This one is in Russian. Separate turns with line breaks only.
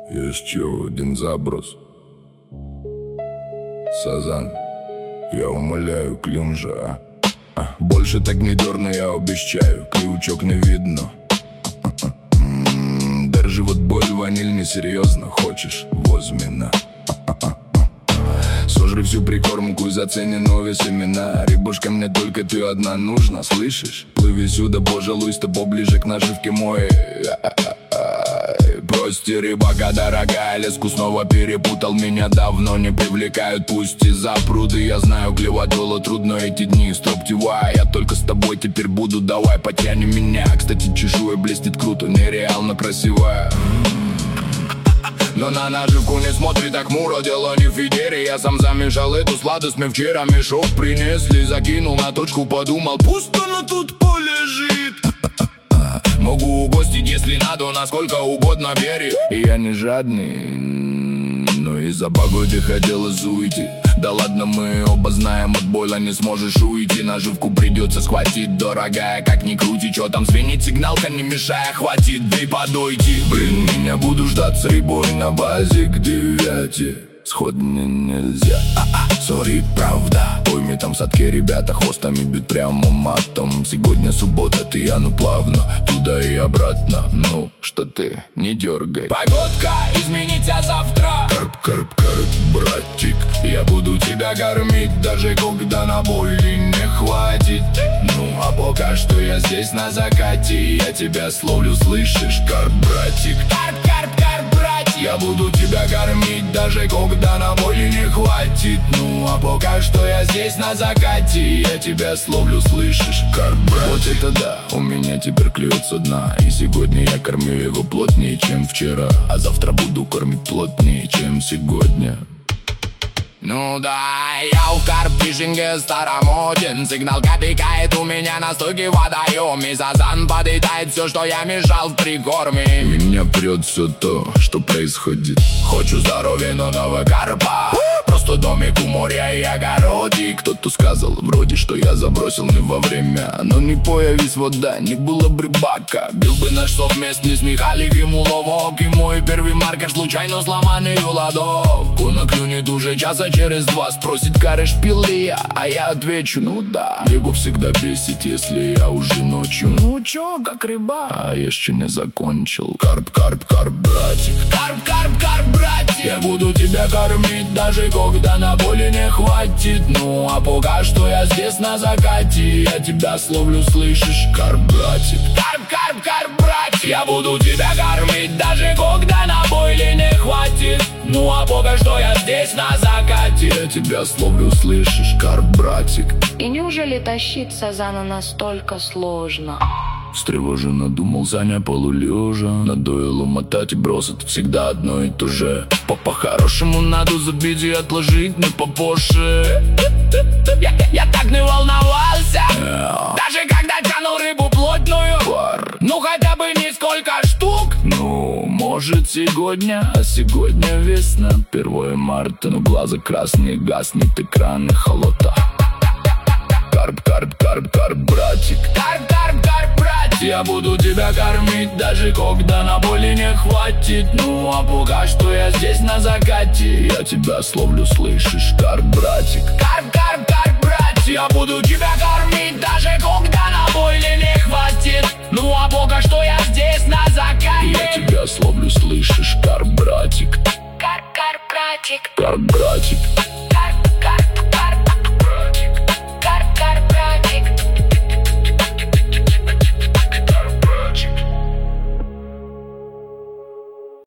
Еще один заброс. Сазан, я умоляю, клюмжа, больше так не дерно, я обещаю. Крючок не видно. Держи вот боль, ваниль, несерьезно. Хочешь, возьми на. Сожри всю прикормку, зацени новые семена. Рыбушка, мне только ты одна нужна, слышишь? Плыви сюда, пожалуйста, поближе к наживке моей. Прости, рыбака дорогая, леску снова перепутал. Меня давно не привлекают, пусть и за пруды. Я знаю, клевать было трудно эти дни. Строптивая, я только с тобой теперь буду. Давай, потяни меня. Кстати, чешуя блестит круто, нереально красивая. Но на наживку не смотри так хмуро, дело не в фидере. Я сам замешал эту сладость, мне вчера мешок принесли. Закинул на точку, подумал, пусть она тут полежит. Могу угостить, если надо, насколько угодно бери. И я не жадный, но из-за погоды хотелось уйти. Да ладно, мы оба знаем, от бойла не сможешь уйти. Наживку придется схватить, дорогая, как ни крути. Чё там звенит сигналка, не мешая, хватит, дай подойти. Блин, меня буду ждать с рыбой на базе к 9. Сход мне нельзя, сори, правда. Пойми, там в садке ребята хвостами бьют прямо матом. Сегодня суббота, ты, ну плавно туда и обратно. Ну, что ты, не дергай. Погодка изменится завтра. Карп, братик, я буду тебя кормить, даже когда на боли не хватит. Ну, а пока что я здесь на закате, я тебя словлю, слышишь, карп, братик. Карп, братик, я буду тебя кормить, даже когда на боли не хватит. Ну, а пока что я здесь на закате, я тебя словлю, слышишь, карп, братик. Вот это да, у меня теперь клюет со дна. И сегодня я кормлю его плотнее, чем вчера. А завтра буду кормить плотнее, чем сегодня. Ну да, я в карп-фишинге старомоден. Сигналка пикает у меня на стойке водоем. И сазан подъедает все, что я мешал в прикорме. Меня прет все то, что происходит. Хочу здоровья, но нового карпа. Просто домик у моря и огородик. Кто-то сказал вроде, что я забросил не во время. Но не появись вода, не было бы рыбака. Бил бы наш совместный с Михаликом уловок. И мой первый маркер случайно сломанный ладок. Он клюнет уже часа через 2, спросит, карыш пил ли я, а я отвечу, ну да. Его всегда бесит, если я уже ночью. Ну чё, как рыба, а я еще не закончил. Карп, братик. Карп, братик. Я буду тебя кормить, даже когда на боли не хватит. Ну а пока что я здесь на закате, я тебя словлю, слышишь, карп, братик. Карп, братик. Я буду тебя кормить, даже когда на боли не хватит. Ну а пока что я здесь на закате, я тебя словлю, слышишь, карп, братик.
И неужели тащить сазана настолько сложно?
Встревоженно думал Саня полулежа. Надоело мотать и бросать всегда одно и то же. По-хорошему надо забить и отложить не попозже. Я так не волновался, даже когда тянул рыбу плотную. Ну хотя бы несколько штук. Ну, может сегодня, а сегодня весна, 1 марта. Но глаза красные, гаснет экран холота. Карп, братик. Карп, братик. Я буду тебя кормить, даже когда на боли не хватит. Ну а пока что я здесь на закате, я тебя словлю, слышишь, карп, братик. Карп, братик. Я буду тебя кормить, даже когда на боли не хватит. Ну а пока что я здесь на закате, я тебя словлю, слышишь, карп, братик.
Карп, братик.
Карп, братик.